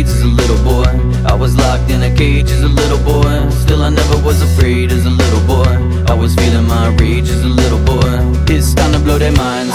grades as a little boy. I was locked in a cage as a little boy. Still I never was afraid as a little boy. I was feeling my rage as a little boy. It's time to blow their minds.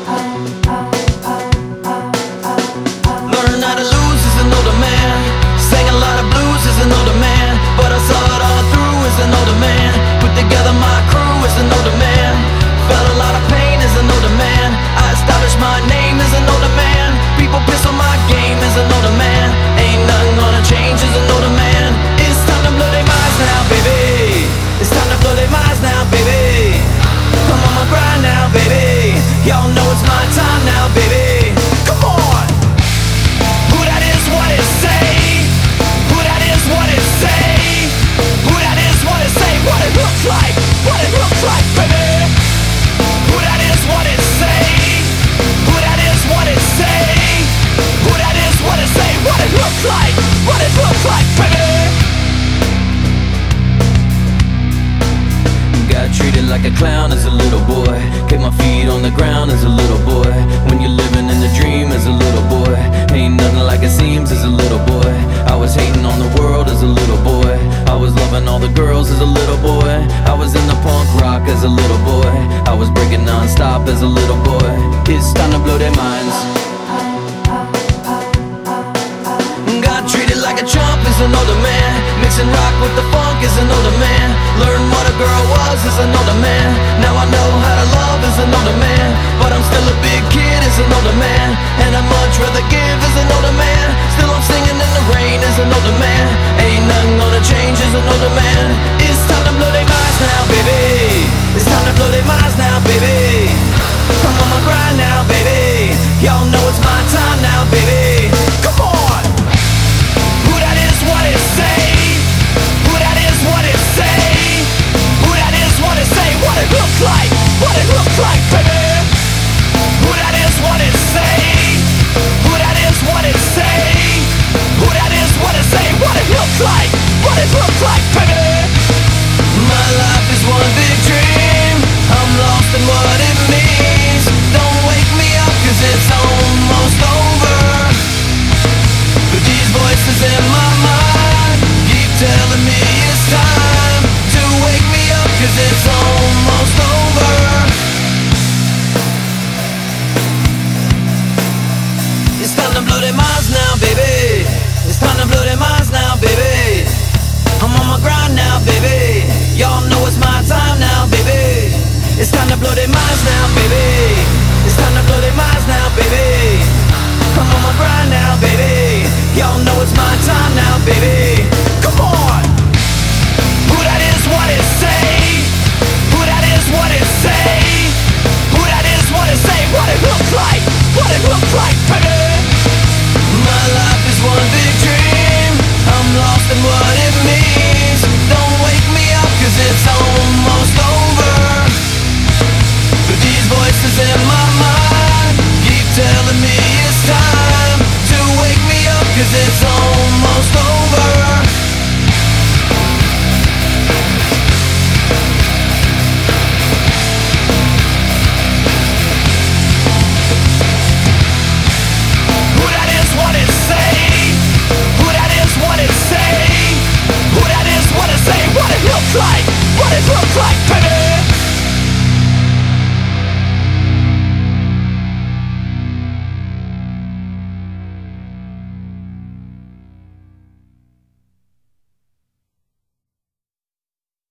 Learn how to lose as an older man. Sang a lot of blues as an older man, but I saw it all through as an older man. Put together my crew as an older man. Felt a lot of pain as an older man. I established my name as an older man. People piss on my game as an older man. Ain't nothing gonna change as an older man. It's time to blow their minds now, baby. It's time to blow their minds now, baby. I'm on my grind now, baby. Y'all know it's my time now, baby. Come on. Who that is, what it say? Who that is, what it say? Who that is, what it say? What it looks like, what it looks like, baby. Who that is, what it say? Who that is, what it say? Who that is, what it say? What it looks like, what it looks like, baby. Got treated like a clown as a little boy. Kept my feet on the ground as a little boy. When you're living in a dream as a little boy, ain't nothing like it seems as a little boy. I was hating on the world as a little boy. I was loving all the girls as a little boy. I was in the punk rock as a little boy. I was breaking non-stop as a little boy. It's time to blow their minds. Got treated like a chump as an older man. Mixing rock with the funk as an older man. Learned what a girl was as an older man. Now I know how to love as an older man. But I'm still a big kid as an older man. And I'd much rather give as an older man. Still I'm singing in the rain as an older man. Ain't nothing gonna change as an older man. It's time to blow their minds now, baby. It's time to blow their minds now, baby. I'm on my grind now, baby. Y'all know it's my time now, baby. Come on. Who that is, what it say? Who that is, what it say? Who that is, what it say? What it looks like, what it looks like, baby. Who that is, what it say? Who that is, what it say? Who that is, what it say? What it looks like, what it looks like, baby. My life is one big dream. I'm lost in what it means. Don't wake me up 'cause it's almost over. But these voices in my mind keep telling me it's time to wake me up 'cause it's almost over. It's time to blow their minds now, baby. It's time to blow their minds now, baby. I'm on my grind now, baby. Y'all know it's my time now, baby. It's time to blow their minds now, baby. It's time to blow their minds now, baby. I'm on my grind now, baby. Y'all know it's my time now, baby. Come on. Who that is, what it say? Who that is, what it say? Who that is, what it say? What it looks like, what it looks like, baby. My life is one big dream. I'm lost in what it means. Don't wake me up 'cause it's almost over. But these voices in my mind keep telling me it's time to wake me up 'cause it's almost over. Who that is, what it say? Who that is, what it say? Who that is, what it say? What it looks like, what it looks like.